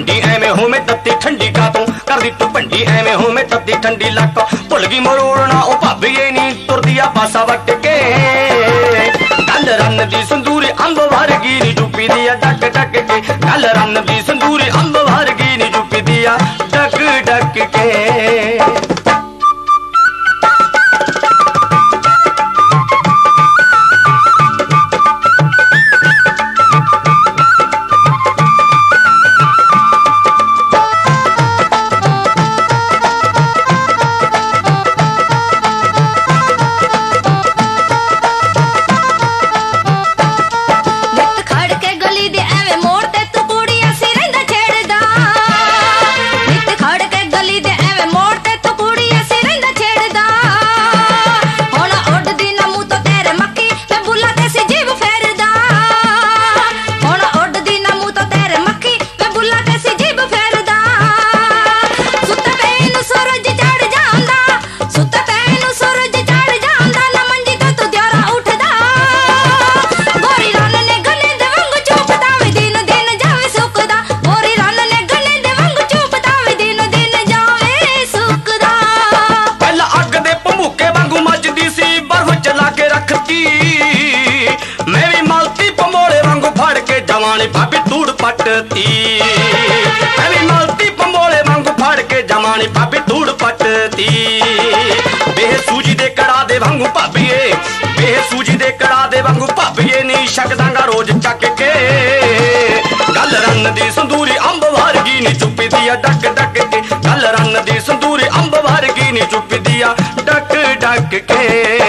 भंडी एवें होवे तत्ती ठंडी का तू कर दी तू भंडी एवें होवे तत्ती ठंडी लक भुल गई मरोड़ना ओ भाभीए नी तुरदी आ पासा वट के गल रन दी संदूरी अंब वर्गी नी चुपी दी डक डक के गल रन दी संदूरी अंब वर्गी नी चुपी दी डक डक के जवानी भाभी तूड़ पटती मैं भी मलती पंबोले वांगू फाड़ के जवानी भाभी तूड़ पटती बेह सूजी दे कड़ा दे वांगू भाभीए बेह सूजी दे कड़ा दे वांगू भाभीए नी शकदांगा रोज चक के गल रन दी संदूरी अंब वर्गी नी चुपी दिया डक डक के गल रन दी संदूरी अंब वर्गी नी चुपी दिया डक डक के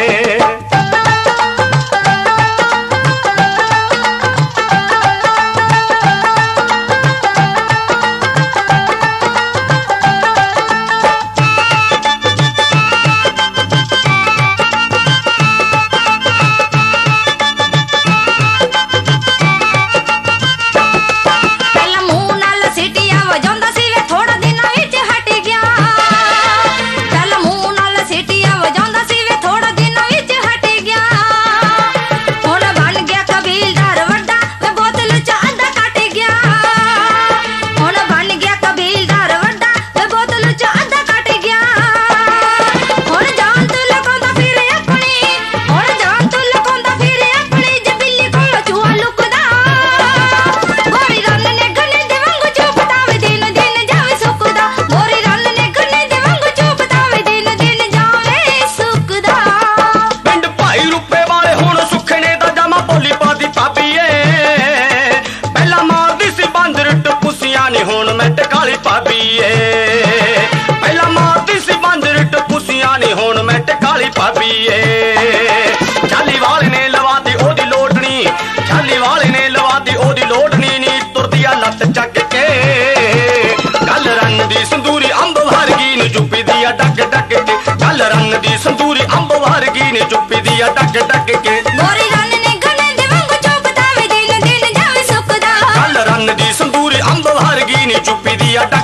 हुण मैं टकाली भाभीए पहला मारती सी बंदर टपुसियां नी हुण मैं टकाली भाभीए झाली वाले ने लवाती ओदी लोटनी झाली वाले ने लवाती ओदी लोटनी नी तुरदिया लत चक के गल रन दी संदूरी अंब वर्गी नी चुपी दिया डक डक के गल रन दी संदूरी अंब वर्गी नी चुपी दिया डक डक के गोरी रन ने गले दे वांगू चुपदा वे दिन दिन जावे सुकदा गल रन दी संदूरी अंब वर्गी नी चुपी दिया